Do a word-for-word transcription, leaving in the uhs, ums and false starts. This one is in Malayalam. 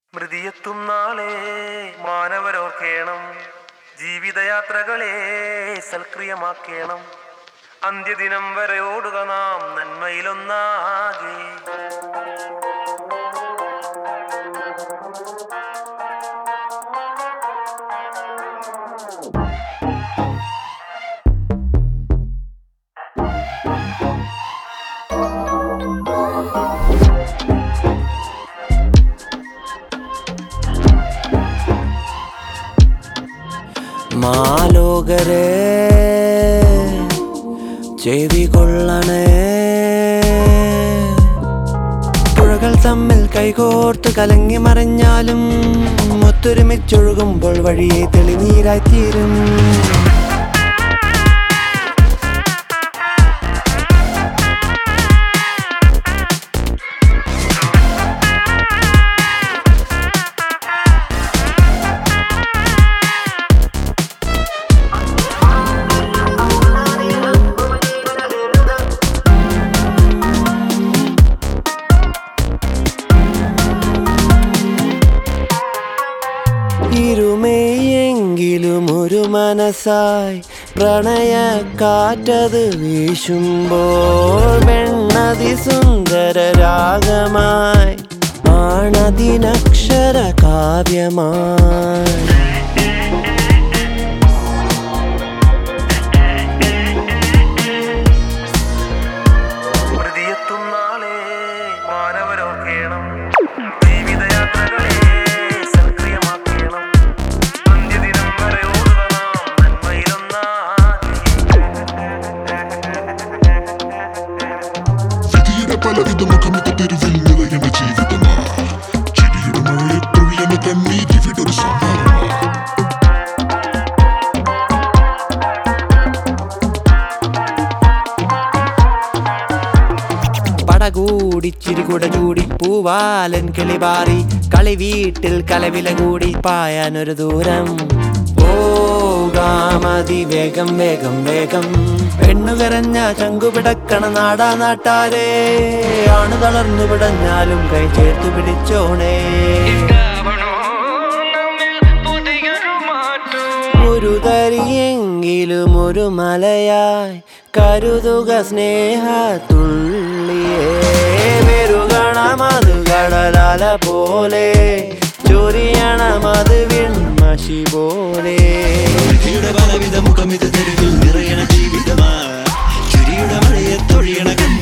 മൃതിയെത്തും നാളെ മാനവരോർക്കേണം, ജീവിതയാത്രകളെ സൽക്രിയമാക്കേണം. അന്ത്യദിനം വരെ ഓടുക നാം നന്മയിലൊന്നാകെ. മാലോകരെ ചെവി കൊള്ളണേ, പുഴകൾ തമ്മിൽ കൈകോർത്ത് കലങ്ങി മറിഞ്ഞാലും ഒത്തൊരുമിച്ചൊഴുകുമ്പോൾ വഴിയെ തെളിനീരായിത്തീരും. ഇരുമയെങ്കിലും ഒരു മനസ്സായി പ്രണയക്കാറ്റത് വീശുമ്പോൾ വെണ്ണതി സുന്ദര രാഗമായി ആണതിനക്ഷര കാവ്യമായി. മൃതിയെത്തും നാളെ മാനവരോർക്കേണം, ജീവിതയാത്രകളെ സൽക്രിയമാക്കേണം. അന്ത്യദിനം വരെ ഓടുക നാം നന്മയിലൊന്നാകെ. വിധിയുടെ പലവിധ മുഖമുഖ തെരുവിൽ നിറയുന്ന ജീവിതമാ, ചിരിയുടെ മഴയെ തൊഴിയുന്ന കണ്ണീരിവിടൊരു സംഹാരമാ. പടകൂടി ചിരികുട ചൂടി പൂവാലൻ കിളിപാറി കളി വീട്ടിൽ കലവില കൂടി പായാനൊരു ദൂരം പോകാമതി വേഗം വേഗം വേഗം. പെണ്ണുകരഞ്ഞ ചങ്കുപിടക്കണ നാടാ നാട്ടാരേ, ആണ് തളർന്നു പിടഞ്ഞാലും കൈ ചേർത്തു പിടിച്ചോണേ. ഒരു തരിയെങ്കിലും ഒരു മലയായി കരുതുക സ്നേഹത്തുള്ളിയേ. വെറുകണമത് കടലാല പോലെ, ചൊരിയണമത് വിൺമഷി പോലെ. വിധിയുടെ പലവിധ മുഖമിത് തെരുവിൽ നിറയണ ജീവിതമാ, ചിരിയുടെ മഴയെ തൊഴിയണ